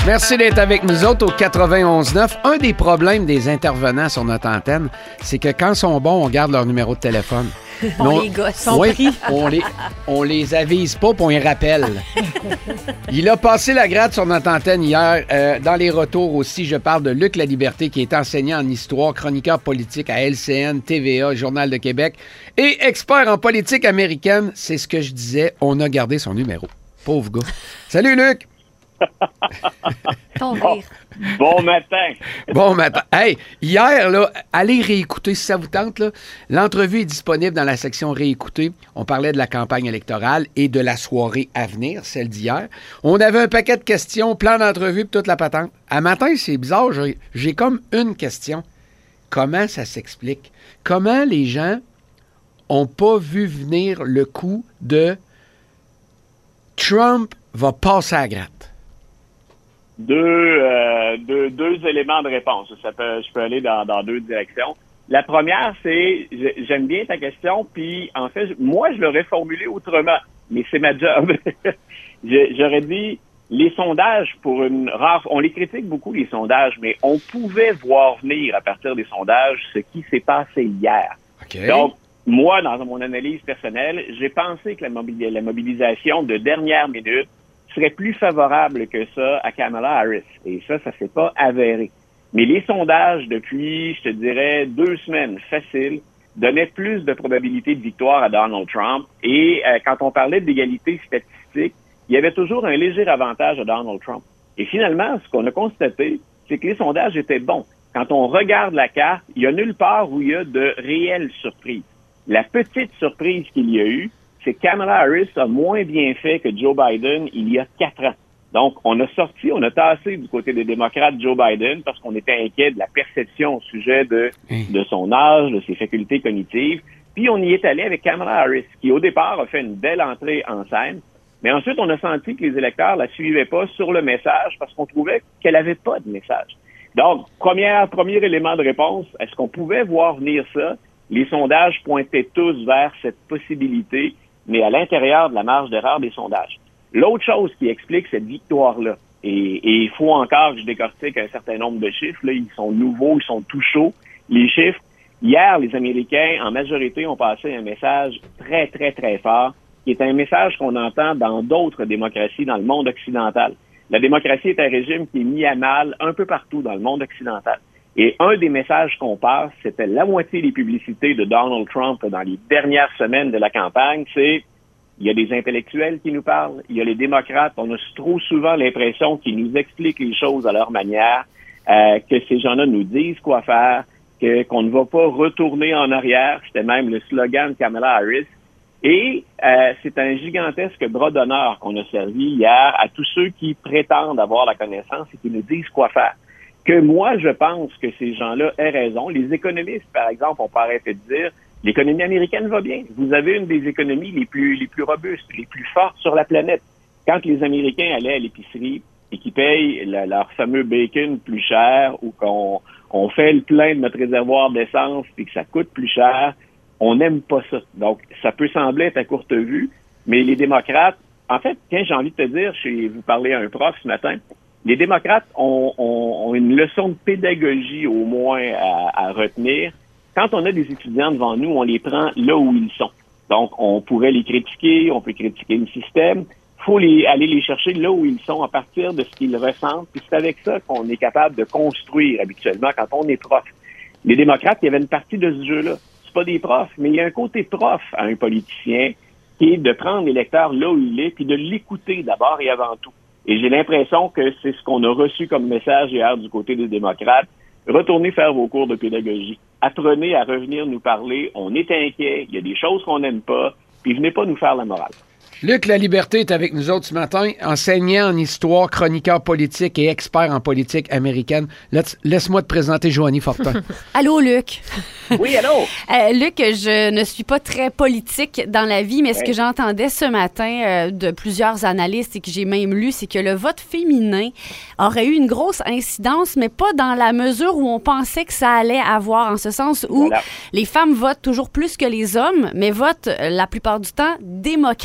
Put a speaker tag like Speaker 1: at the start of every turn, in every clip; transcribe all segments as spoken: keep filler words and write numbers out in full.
Speaker 1: Merci d'être avec nous autres au quatre-vingt-onze neuf. Un des problèmes des intervenants sur notre antenne, c'est que quand ils sont bons, on garde leur numéro de téléphone.
Speaker 2: On
Speaker 1: non,
Speaker 2: les gosse.
Speaker 1: Oui, on les, on les avise pas, puis on les rappelle. Il a passé la grade sur notre antenne hier. Euh, dans les retours aussi, je parle de Luc Laliberté, qui est enseignant en histoire, chroniqueur politique à L C N, T V A, Journal de Québec et expert en politique américaine. C'est ce que je disais. On a gardé son numéro. Pauvre gars. Salut, Luc!
Speaker 2: Ton
Speaker 3: Bon,
Speaker 2: rire.
Speaker 3: bon matin.
Speaker 1: Bon matin. Hey, hier, là, allez réécouter si ça vous tente. Là. L'entrevue est disponible dans la section réécouter. On parlait de la campagne électorale et de la soirée à venir, celle d'hier. On avait un paquet de questions, plan d'entrevue et toute la patente. À matin, c'est bizarre, j'ai, j'ai comme une question. Comment ça s'explique? Comment les gens ont pas vu venir le coup de Trump va passer à la gratte?
Speaker 3: Deux, euh, deux, deux éléments de réponse. Ça peut, je peux aller dans, dans deux directions. La première, c'est, j'aime bien ta question, puis en fait, moi, je l'aurais formulé autrement, mais c'est ma job. J'aurais dit, les sondages, pour une rare... On les critique beaucoup, les sondages, mais on pouvait voir venir, à partir des sondages, ce qui s'est passé hier.
Speaker 1: Okay.
Speaker 3: Donc, moi, dans mon analyse personnelle, j'ai pensé que la, mobilis- la mobilisation de dernière minute serait plus favorable que ça à Kamala Harris. Et ça, ça s'est pas avéré. Mais les sondages, depuis, je te dirais, deux semaines faciles, donnaient plus de probabilité de victoire à Donald Trump. Et euh, quand on parlait d'égalité statistique, il y avait toujours un léger avantage à Donald Trump. Et finalement, ce qu'on a constaté, c'est que les sondages étaient bons. Quand on regarde la carte, il y a nulle part où il y a de réelles surprises. La petite surprise qu'il y a eu, c'est que Kamala Harris a moins bien fait que Joe Biden il y a quatre ans. Donc, on a sorti, on a tassé du côté des démocrates Joe Biden parce qu'on était inquiet de la perception au sujet de, de son âge, de ses facultés cognitives. Puis, on y est allé avec Kamala Harris, qui au départ a fait une belle entrée en scène. Mais ensuite, on a senti que les électeurs la suivaient pas sur le message parce qu'on trouvait qu'elle avait pas de message. Donc, première, premier élément de réponse, est-ce qu'on pouvait voir venir ça? Les sondages pointaient tous vers cette possibilité, mais à l'intérieur de la marge d'erreur des sondages. L'autre chose qui explique cette victoire-là, et, et il faut encore que je décortique un certain nombre de chiffres, là, ils sont nouveaux, ils sont tout chauds, les chiffres. Hier, les Américains, en majorité, ont passé un message très, très, très fort, qui est un message qu'on entend dans d'autres démocraties dans le monde occidental. La démocratie est un régime qui est mis à mal un peu partout dans le monde occidental. Et un des messages qu'on passe, c'était la moitié des publicités de Donald Trump dans les dernières semaines de la campagne, c'est il y a des intellectuels qui nous parlent, il y a les démocrates, on a trop souvent l'impression qu'ils nous expliquent les choses à leur manière, euh, que ces gens-là nous disent quoi faire, que qu'on ne va pas retourner en arrière, c'était même le slogan de Kamala Harris. Et euh, c'est un gigantesque bras d'honneur qu'on a servi hier à tous ceux qui prétendent avoir la connaissance et qui nous disent quoi faire. Que moi, je pense que ces gens-là aient raison. Les économistes, par exemple, ont pas arrêté de dire l'économie américaine va bien. Vous avez une des économies les plus les plus robustes, les plus fortes sur la planète. Quand les Américains allaient à l'épicerie et qu'ils payent la, leur fameux bacon plus cher ou qu'on on fait le plein de notre réservoir d'essence puis que ça coûte plus cher, on n'aime pas ça. Donc, ça peut sembler être à courte vue, mais les démocrates, en fait, tiens, j'ai envie de te dire, je vous parlais à un prof ce matin, les démocrates ont, ont, ont une leçon de pédagogie au moins à, à retenir. Quand on a des étudiants devant nous, on les prend là où ils sont. Donc, on pourrait les critiquer, on peut critiquer le système. Il faut les, aller les chercher là où ils sont à partir de ce qu'ils ressentent. Puis c'est avec ça qu'on est capable de construire habituellement quand on est prof. Les démocrates, il y avait une partie de ce jeu-là. C'est pas des profs, mais il y a un côté prof à un politicien qui est de prendre l'électeur là où il est puis de l'écouter d'abord et avant tout. Et j'ai l'impression que c'est ce qu'on a reçu comme message hier du côté des démocrates. Retournez faire vos cours de pédagogie. Apprenez à revenir nous parler. On est inquiet. Il y a des choses qu'on n'aime pas. Puis venez pas nous faire la morale.
Speaker 1: Luc Laliberté est avec nous autres ce matin, enseignant en histoire, chroniqueur politique et expert en politique américaine. Laisse- Laisse-moi te présenter Joanie Fortin.
Speaker 2: Allô, Luc.
Speaker 3: Oui, allô?
Speaker 2: Euh, Luc, je ne suis pas très politique dans la vie, mais ce
Speaker 3: Ouais.
Speaker 2: que j'entendais ce matin euh, de plusieurs analystes et que j'ai même lu, c'est que le vote féminin aurait eu une grosse incidence, mais pas dans la mesure où on pensait que ça allait avoir, en ce sens où
Speaker 3: Voilà.
Speaker 2: les femmes votent toujours plus que les hommes, mais votent euh, la plupart du temps démocrates. Mais là,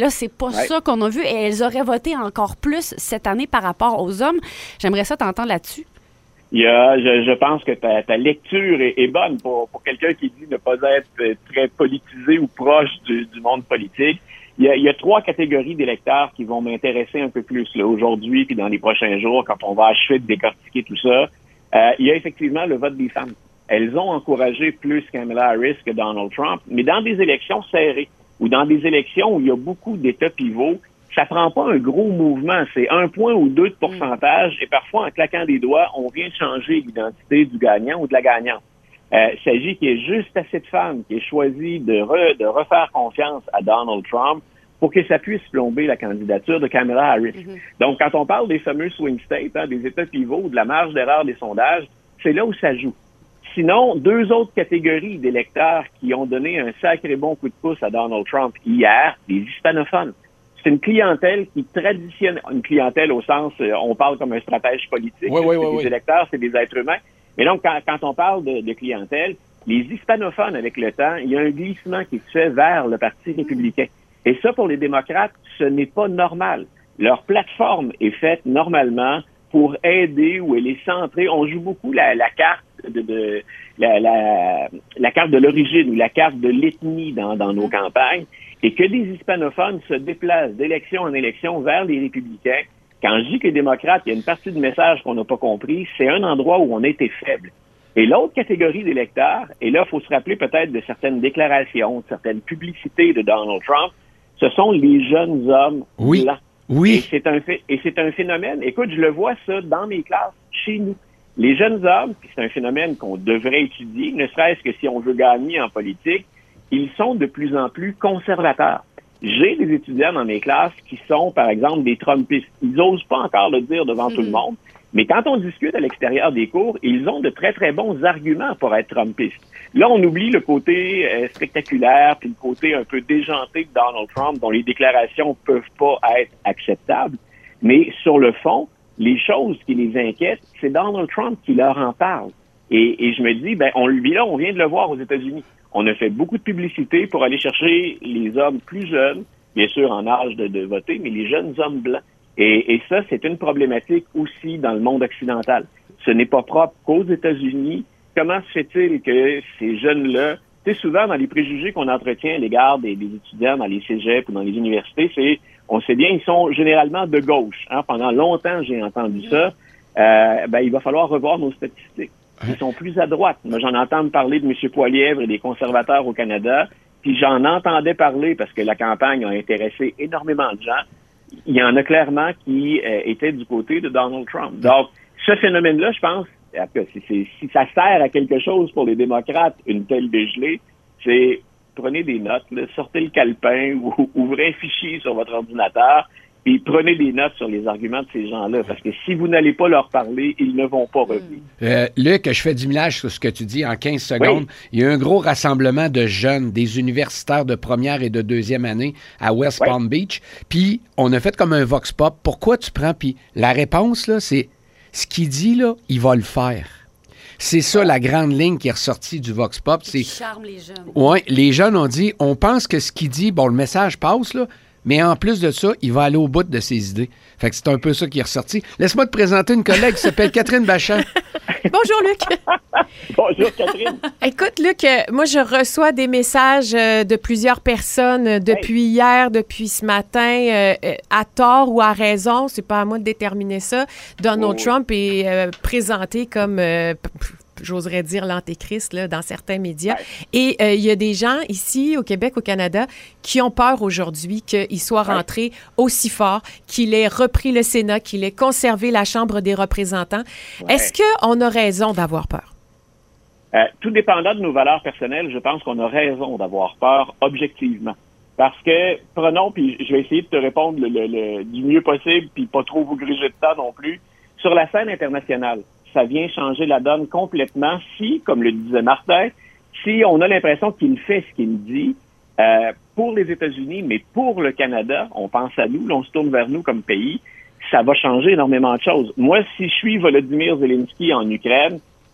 Speaker 2: là, c'est pas
Speaker 3: ouais.
Speaker 2: ça qu'on a vu et elles auraient voté encore plus cette année par rapport aux hommes. J'aimerais ça t'entendre là-dessus.
Speaker 3: Il y a, je, je pense que ta, ta lecture est, est bonne pour, pour quelqu'un qui dit ne pas être très politisé ou proche du, du monde politique. Il y, a, il y a trois catégories d'électeurs qui vont m'intéresser un peu plus là, aujourd'hui puis dans les prochains jours quand on va achever de décortiquer tout ça. Euh, il y a effectivement le vote des femmes. Elles ont encouragé plus Kamala Harris que Donald Trump, mais dans des élections serrées ou dans des élections où il y a beaucoup d'États pivots, ça prend pas un gros mouvement. C'est un point ou deux de pourcentage et parfois, en claquant des doigts, on vient changer l'identité du gagnant ou de la gagnante. Euh, il s'agit qu'il y ait juste assez de femmes qui aient choisi de, re, de refaire confiance à Donald Trump pour que ça puisse plomber la candidature de Kamala Harris. Mm-hmm. Donc, quand on parle des fameux swing states, hein, des États pivots, de la marge d'erreur des sondages, c'est là où ça joue. Sinon, deux autres catégories d'électeurs qui ont donné un sacré bon coup de pouce à Donald Trump hier, les hispanophones. C'est une clientèle qui traditionnelle, une clientèle au sens, euh, on parle comme un stratège politique,
Speaker 1: oui, oui,
Speaker 3: c'est
Speaker 1: oui,
Speaker 3: des
Speaker 1: oui.
Speaker 3: électeurs, c'est des êtres humains. Mais donc, quand, quand on parle de, de clientèle, les hispanophones, avec le temps, il y a un glissement qui se fait vers le Parti républicain. Et ça, pour les démocrates, ce n'est pas normal. Leur plateforme est faite normalement pour aider ou elle est centrée. On joue beaucoup la, la carte de, de la, la, la carte de l'origine ou la carte de l'ethnie dans, dans nos campagnes. Et que des hispanophones se déplacent d'élection en élection vers les républicains. Quand je dis que les démocrates, il y a une partie du message qu'on n'a pas compris, c'est un endroit où on a été faible. Et l'autre catégorie d'électeurs, et là, il faut se rappeler peut-être de certaines déclarations, de certaines publicités de Donald Trump, ce sont les jeunes hommes
Speaker 1: oui.
Speaker 3: blancs.
Speaker 1: Oui.
Speaker 3: Et c'est un fait, et c'est un phénomène. Écoute, je le vois ça dans mes classes, chez nous. Les jeunes hommes, puis c'est un phénomène qu'on devrait étudier, ne serait-ce que si on veut gagner en politique, ils sont de plus en plus conservateurs. J'ai des étudiants dans mes classes qui sont, par exemple, des Trumpistes. Ils n'osent pas encore le dire devant mmh. tout le monde, mais quand on discute à l'extérieur des cours, ils ont de très, très bons arguments pour être Trumpistes. Là, on oublie le côté euh, spectaculaire puis le côté un peu déjanté de Donald Trump, dont les déclarations peuvent pas être acceptables. Mais sur le fond, les choses qui les inquiètent, c'est Donald Trump qui leur en parle. Et, et je me dis, ben, on lui là, on vient de le voir aux États-Unis. On a fait beaucoup de publicité pour aller chercher les hommes plus jeunes, bien sûr en âge de, de voter, mais les jeunes hommes blancs. Et, et ça, c'est une problématique aussi dans le monde occidental. Ce n'est pas propre qu'aux États-Unis. Comment se fait-il que ces jeunes-là, tu sais, souvent dans les préjugés qu'on entretient à l'égard des, des étudiants dans les cégeps ou dans les universités, c'est, on sait bien, ils sont généralement de gauche. Hein? Pendant longtemps, j'ai entendu ça. Euh, ben, il va falloir revoir nos statistiques. Ils sont plus à droite. Moi, j'en entends parler de M. Poilievre et des conservateurs au Canada, puis j'en entendais parler parce que la campagne a intéressé énormément de gens. Il y en a clairement qui euh, étaient du côté de Donald Trump. Donc, ce phénomène-là, je pense, si, si, si ça sert à quelque chose pour les démocrates, une telle dégelée, c'est prenez des notes, là, sortez le calepin ou ouvrez un fichier sur votre ordinateur et prenez des notes sur les arguments de ces gens-là, parce que si vous n'allez pas leur parler, ils ne vont pas revenir.
Speaker 1: Euh, Luc, je fais du millage sur ce que tu dis en quinze secondes. Oui. Il y a un gros rassemblement de jeunes, des universitaires de première et de deuxième année à West oui. Palm Beach, puis on a fait comme un vox pop. Pourquoi tu prends? Puis la réponse, là, c'est ce qu'il dit, là, il va le faire. C'est ça la grande ligne qui est ressortie du vox pop. C'est
Speaker 2: charme les jeunes.
Speaker 1: Oui, les jeunes ont dit, on pense que ce qu'il dit, bon, le message passe, là, mais en plus de ça, il va aller au bout de ses idées. Fait que c'est un peu ça qui est ressorti. Laisse-moi te présenter une collègue qui s'appelle Catherine Bachand.
Speaker 4: Bonjour, Luc.
Speaker 3: Bonjour, Catherine.
Speaker 4: Écoute, Luc, moi, je reçois des messages de plusieurs personnes depuis hey. hier, depuis ce matin, euh, à tort ou à raison. C'est pas à moi de déterminer ça. Donald oh. Trump est euh, présenté comme... Euh, j'oserais dire l'antéchrist là, dans certains médias. Ouais. Et il euh, y a des gens ici, au Québec, au Canada, qui ont peur aujourd'hui qu'il soit rentré ouais. aussi fort, qu'il ait repris le Sénat, qu'il ait conservé la Chambre des représentants. Ouais. Est-ce qu'on a raison d'avoir peur?
Speaker 3: Euh, tout dépendant de nos valeurs personnelles, je pense qu'on a raison d'avoir peur objectivement. Parce que, prenons, puis je vais essayer de te répondre le, le, le, du mieux possible, puis pas trop vous gruger de temps non plus, sur la scène internationale. Ça vient changer la donne complètement si, comme le disait Martin, si on a l'impression qu'il fait ce qu'il dit, euh, pour les États-Unis, mais pour le Canada, on pense à nous, là, on se tourne vers nous comme pays, ça va changer énormément de choses. Moi, si je suis Volodymyr Zelensky en Ukraine,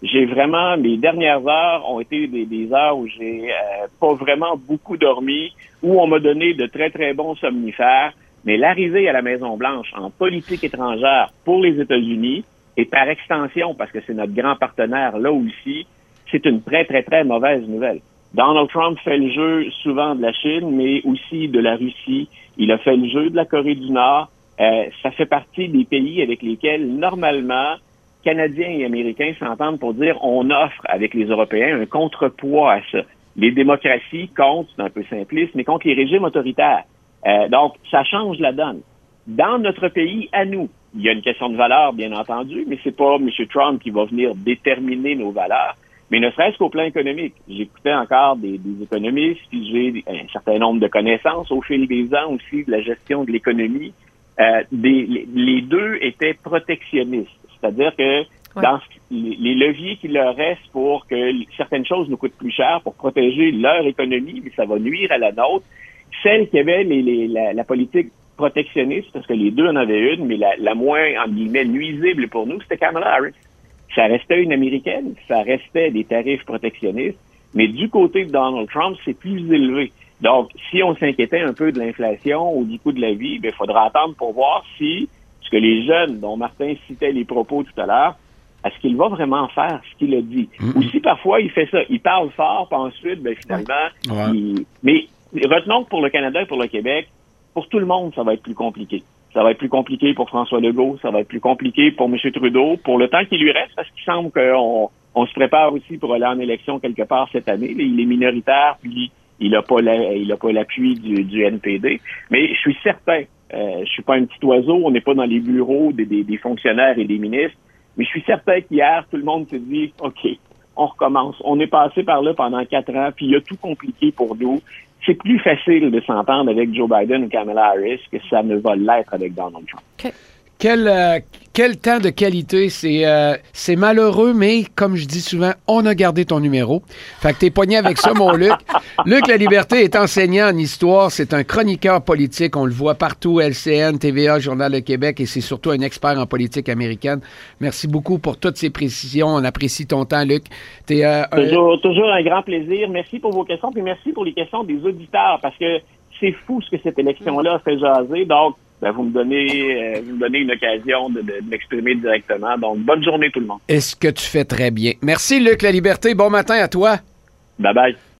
Speaker 3: j'ai vraiment, mes dernières heures ont été des, des heures où j'ai euh, pas vraiment beaucoup dormi, où on m'a donné de très, très bons somnifères. Mais l'arrivée à la Maison-Blanche en politique étrangère pour les États-Unis, et par extension, parce que c'est notre grand partenaire là aussi, c'est une très, très, très mauvaise nouvelle. Donald Trump fait le jeu souvent de la Chine, mais aussi de la Russie. Il a fait le jeu de la Corée du Nord. Euh, ça fait partie des pays avec lesquels, normalement, Canadiens et Américains s'entendent pour dire on offre avec les Européens un contrepoids à ça. Les démocraties comptent, c'est un peu simpliste, mais contre les régimes autoritaires. Euh, donc, ça change la donne. Dans notre pays, à nous, il y a une question de valeur, bien entendu, mais c'est pas M. Trump qui va venir déterminer nos valeurs, mais ne serait-ce qu'au plan économique. J'écoutais encore des, des économistes, puis j'ai un certain nombre de connaissances au fil des ans aussi de la gestion de l'économie. Euh, des, les, les deux étaient protectionnistes. C'est-à-dire que ouais. dans ce, les, les leviers qui leur restent pour que certaines choses nous coûtent plus cher pour protéger leur économie, mais ça va nuire à la nôtre, celle qui avait les, les, la, la politique protectionniste, parce que les deux en avaient une, mais la, la moins, en guillemets, nuisible pour nous, c'était Kamala Harris. Ça restait une Américaine, ça restait des tarifs protectionnistes, mais du côté de Donald Trump, c'est plus élevé. Donc, si on s'inquiétait un peu de l'inflation ou du coût de la vie, il faudra attendre pour voir si ce que les jeunes, dont Martin citait les propos tout à l'heure, est-ce qu'il va vraiment faire ce qu'il a dit? Mm-hmm. Ou si parfois il fait ça, il parle fort, puis ensuite, ben, finalement, ouais. il... Mais retenons que pour le Canada et pour le Québec, pour tout le monde, ça va être plus compliqué. Ça va être plus compliqué pour François Legault, ça va être plus compliqué pour M. Trudeau, pour le temps qui lui reste, parce qu'il semble qu'on on se prépare aussi pour aller en élection quelque part cette année. Il est minoritaire, puis il n'a pas la, il a pas l'appui du, du N P D. Mais je suis certain, euh, je suis pas un petit oiseau, on n'est pas dans les bureaux des, des, des fonctionnaires et des ministres, mais je suis certain qu'hier, tout le monde s'est dit, OK, on recommence. On est passé par là pendant quatre ans, puis il a tout compliqué pour nous. C'est plus facile de s'entendre avec Joe Biden ou Kamala Harris que ça ne va l'être avec Donald Trump.
Speaker 1: Okay. Quel, euh, quel temps de qualité. C'est, euh, c'est malheureux, mais comme je dis souvent, on a gardé ton numéro. Fait que t'es pogné avec ça, mon Luc. Luc Laliberté est enseignant en histoire. C'est un chroniqueur politique. On le voit partout, L C N, T V A, Journal de Québec, et c'est surtout un expert en politique américaine. Merci beaucoup pour toutes ces précisions. On apprécie ton temps, Luc. T'es, euh,
Speaker 3: toujours, un... toujours un grand plaisir. Merci pour vos questions, puis merci pour les questions des auditeurs, parce que c'est fou ce que cette élection-là a fait jaser. Donc, ben, vous me donnez, euh, vous me donnez une occasion de, de, de m'exprimer directement. Donc, bonne journée tout le monde.
Speaker 1: Est-ce que tu fais très bien. Merci, Luc Laliberté. Bon matin à toi.
Speaker 3: Bye bye.